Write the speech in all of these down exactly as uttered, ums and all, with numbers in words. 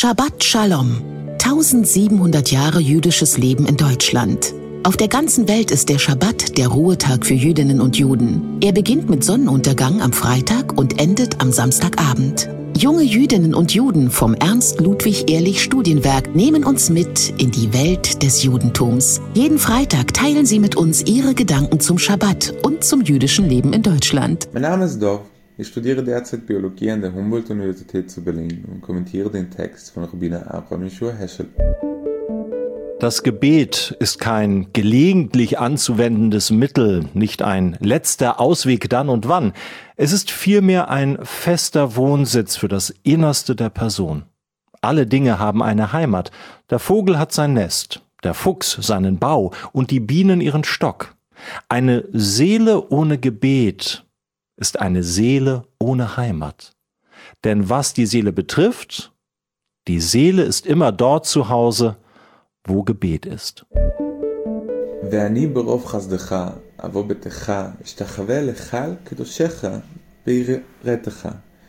Shabbat Shalom. tausendsiebenhundert Jahre jüdisches Leben in Deutschland. Auf der ganzen Welt ist der Schabbat der Ruhetag für Jüdinnen und Juden. Er beginnt mit Sonnenuntergang am Freitag und endet am Samstagabend. Junge Jüdinnen und Juden vom Ernst-Ludwig-Ehrlich-Studienwerk nehmen uns mit in die Welt des Judentums. Jeden Freitag teilen sie mit uns ihre Gedanken zum Schabbat und zum jüdischen Leben in Deutschland. Mein Name ist Dov. Ich studiere derzeit Biologie an der Humboldt-Universität zu Berlin und kommentiere den Text von Rabbiner Abraham Yeshua Heschel. Das Gebet ist kein gelegentlich anzuwendendes Mittel, nicht ein letzter Ausweg dann und wann. Es ist vielmehr ein fester Wohnsitz für das Innerste der Person. Alle Dinge haben eine Heimat. Der Vogel hat sein Nest, der Fuchs seinen Bau und die Bienen ihren Stock. Eine Seele ohne Gebet ist eine Seele ohne Heimat. Denn was die Seele betrifft, die Seele ist immer dort zu Hause, wo Gebet ist. ואני ברוב חסדך אבוא ביתך אשתחווה לך על קדושך ביראתך.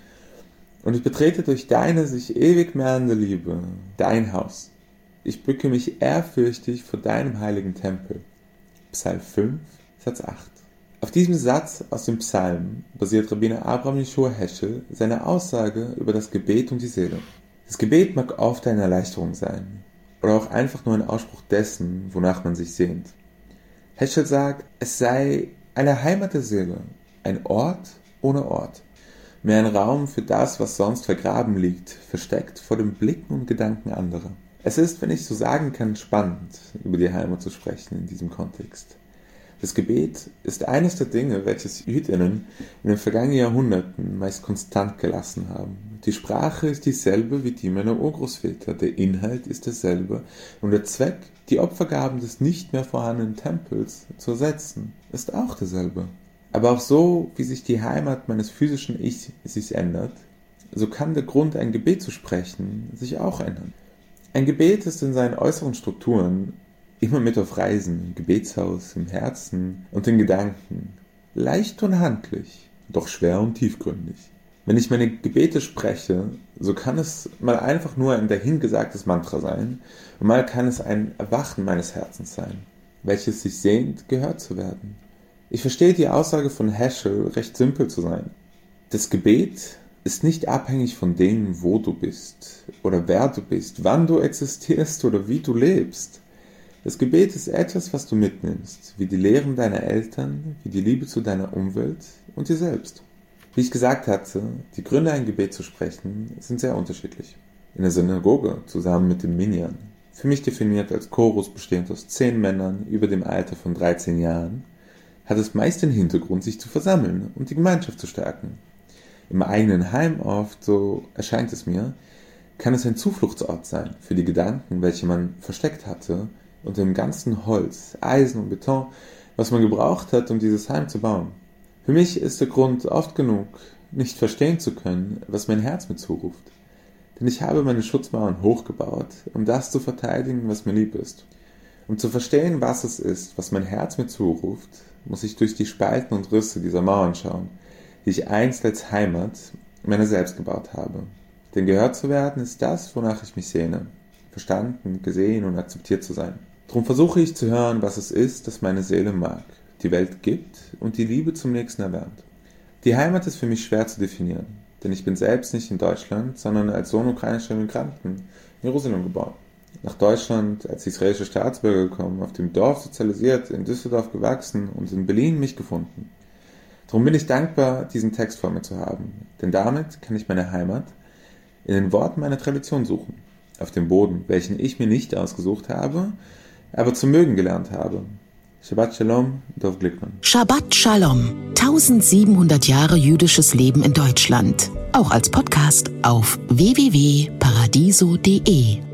Und ich betrete durch deine sich ewig mehrende Liebe dein Haus. Ich bücke mich ehrfürchtig vor deinem heiligen Tempel. Psalm fünf, Satz acht. Auf diesem Satz aus dem Psalm basiert Rabbiner Abraham Yeshua Heschel seine Aussage über das Gebet und die Seele. Das Gebet mag oft eine Erleichterung sein oder auch einfach nur ein Ausspruch dessen, wonach man sich sehnt. Heschel sagt, es sei eine Heimat der Seele, ein Ort ohne Ort, mehr ein Raum für das, was sonst vergraben liegt, versteckt vor den Blicken und Gedanken anderer. Es ist, wenn ich so sagen kann, spannend, über die Heimat zu sprechen in diesem Kontext. Das Gebet ist eines der Dinge, welches Jüdinnen in den vergangenen Jahrhunderten meist konstant gelassen haben. Die Sprache ist dieselbe wie die meiner Urgroßväter, der Inhalt ist derselbe und der Zweck, die Opfergaben des nicht mehr vorhandenen Tempels zu ersetzen, ist auch derselbe. Aber auch so, wie sich die Heimat meines physischen Ich sich ändert, so kann der Grund, ein Gebet zu sprechen, sich auch ändern. Ein Gebet ist in seinen äußeren Strukturen immer mit auf Reisen, im Gebetshaus, im Herzen und in Gedanken. Leicht und handlich, doch schwer und tiefgründig. Wenn ich meine Gebete spreche, so kann es mal einfach nur ein dahingesagtes Mantra sein und mal kann es ein Erwachen meines Herzens sein, welches sich sehnt, gehört zu werden. Ich verstehe die Aussage von Heschel recht simpel zu sein. Das Gebet ist nicht abhängig von dem, wo du bist oder wer du bist, wann du existierst oder wie du lebst. Das Gebet ist etwas, was du mitnimmst, wie die Lehren deiner Eltern, wie die Liebe zu deiner Umwelt und dir selbst. Wie ich gesagt hatte, die Gründe, ein Gebet zu sprechen, sind sehr unterschiedlich. In der Synagoge, zusammen mit dem Minyan, für mich definiert als Chorus bestehend aus zehn Männern über dem Alter von dreizehn Jahren, hat es meist den Hintergrund, sich zu versammeln und die Gemeinschaft zu stärken. Im eigenen Heim oft, so erscheint es mir, kann es ein Zufluchtsort sein für die Gedanken, welche man versteckt hatte, unter dem ganzen Holz, Eisen und Beton, was man gebraucht hat, um dieses Heim zu bauen. Für mich ist der Grund oft genug, nicht verstehen zu können, was mein Herz mir zuruft. Denn ich habe meine Schutzmauern hochgebaut, um das zu verteidigen, was mir lieb ist. Um zu verstehen, was es ist, was mein Herz mir zuruft, muss ich durch die Spalten und Risse dieser Mauern schauen, die ich einst als Heimat meiner selbst gebaut habe. Denn gehört zu werden ist das, wonach ich mich sehne, verstanden, gesehen und akzeptiert zu sein. Darum versuche ich zu hören, was es ist, das meine Seele mag, die Welt gibt und die Liebe zum Nächsten erwärmt. Die Heimat ist für mich schwer zu definieren, denn ich bin selbst nicht in Deutschland, sondern als Sohn ukrainischer Migranten in Jerusalem geboren. Nach Deutschland als israelischer Staatsbürger gekommen, auf dem Dorf sozialisiert, in Düsseldorf gewachsen und in Berlin mich gefunden. Darum bin ich dankbar, diesen Text vor mir zu haben, denn damit kann ich meine Heimat in den Worten meiner Tradition suchen, auf dem Boden, welchen ich mir nicht ausgesucht habe, aber zu mögen gelernt habe. Shabbat Shalom, Dov Glickman. Shabbat Shalom. tausendsiebenhundert Jahre jüdisches Leben in Deutschland. Auch als Podcast auf w w w punkt paradiso punkt d e.